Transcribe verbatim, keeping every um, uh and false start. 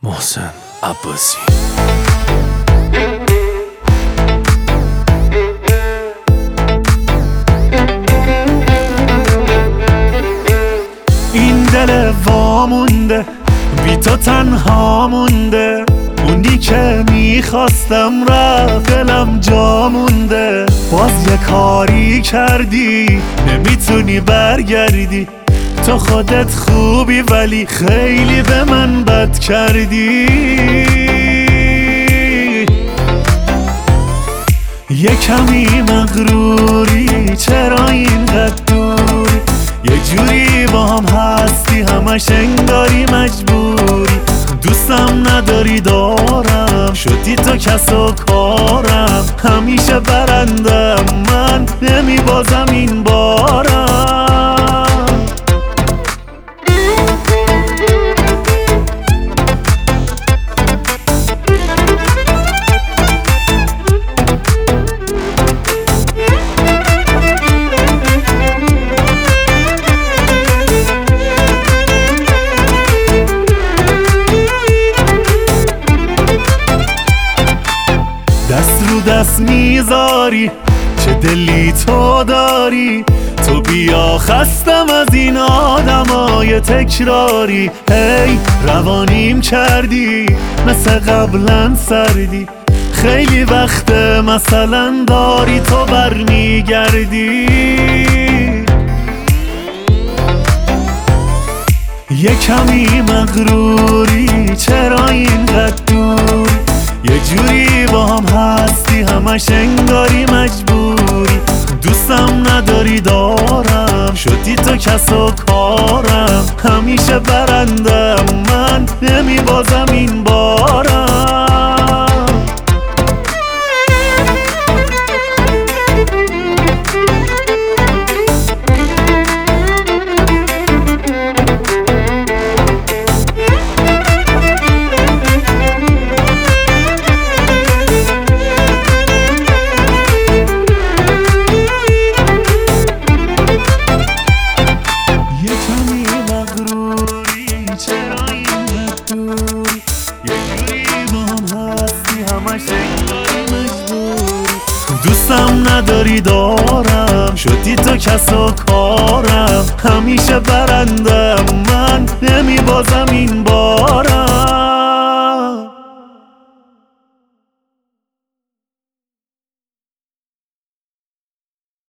محسن عباسی. این دل وامونده بی تو تنها مونده، اونی که میخواستم رفت دلم جا مونده. باز یه کاری کردی نمیتونی برگردی، تو خودت خوبی ولی خیلی به من بد کردی. یه کمی مغروری چرا اینقدر دوری، یه جوری با هم هستی همش انگاری مجبوری. دوستم نداری دارم، شدی تو کس و کارم، همیشه برندم من نمیبازم این بارم. دست رو دست میذاری چه دلی تو داری، تو بیا خستم از این آدمای تکراری. هی روانیم کردی مثل قبلا سردی، خیلی وقت مثلا داری تو برمیگردی. یه کمی مغروری چرا اینقدر دوری، یه جوری با هم هستی همش انگاری مجبوری. دوستم نداری دارم، شدی تو کس و کارم، همیشه برندم من نمیبازم این بارم. دوستم نداری دارم، شدی تو کس و کارم، همیشه برندم من نمیبازم این بار.